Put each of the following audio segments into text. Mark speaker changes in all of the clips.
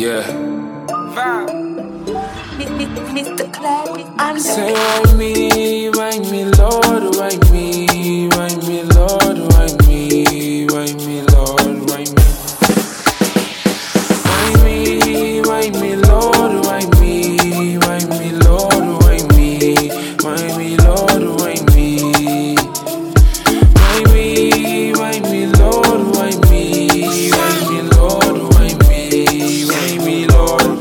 Speaker 1: Yeah.
Speaker 2: Mr. Clarity on the
Speaker 1: Say why me, Lord, why me, Lord, why me, Lord, why me. Why me, Lord, why me, Lord, why me, Lord, why me. Why me, Lord, why me, Lord, why me, Lord.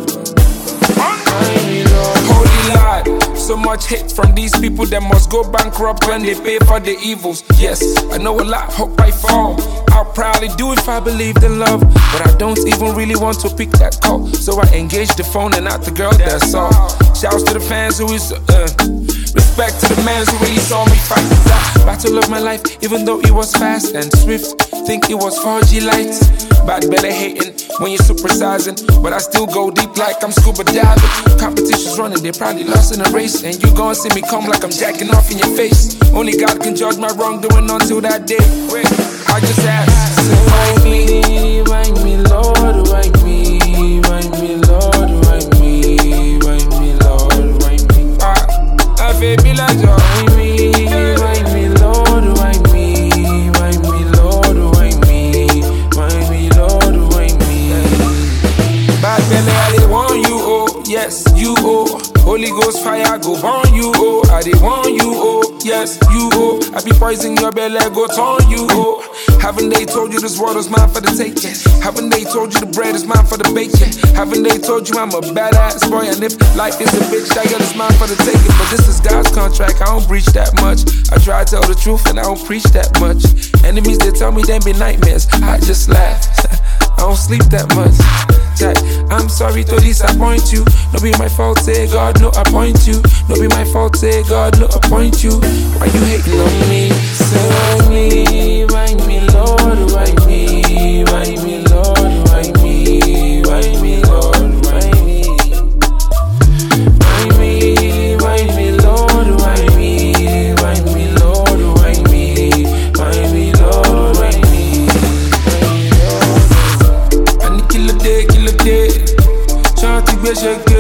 Speaker 1: Holy Lord, so much hate from these people that must go bankrupt when they pay for the evils. Yes, I know a lot, hope I fall. I'll probably do if I believed in love, but I don't even really want to pick that call. So I engage the phone and not the girl, that's all. Shouts to the fans who is respect to the man who really saw me fight that battle of my life, even though it was fast and swift. Think it was 4G lights. Bad belly hating when you're supersizing, but I still go deep like I'm scuba diving. Competition's running, they probably lost in a race, and you gon' see me come like I'm jacking off in your face. Only God can judge my wrongdoing until that day. Wait, I just ask, say why me, Lord, why me, Lord, why me, Lord, why me. I feel me like why me, Lord, why me, Lord, why me, Lord, why me. Bad belly, I dey want you, oh, yes, you, oh. Holy Ghost fire go burn you, oh. I dey want you, oh, yes, you, oh. I be poisoning your belly, go turn you, oh. Haven't they told you this world is mine for the taking? Haven't they told you the bread is mine for the baking? Haven't they told you I'm a badass boy? And if life is a bitch, that girl is mine for the taking. But this is God's contract, I don't breach that much. I try to tell the truth and I don't preach that much. Enemies, they tell me they be nightmares, I just laugh. I don't sleep that much. I'm sorry to disappoint you. No be my fault, say God, no appoint you. No be my fault, say God, no appoint you. Why you hating on me? Say why me, Lord, why me, Lord, why me, Lord, why me. Why me, Lord, why me, Lord, why me, Lord, why me. I need kill a day, shawty be shake.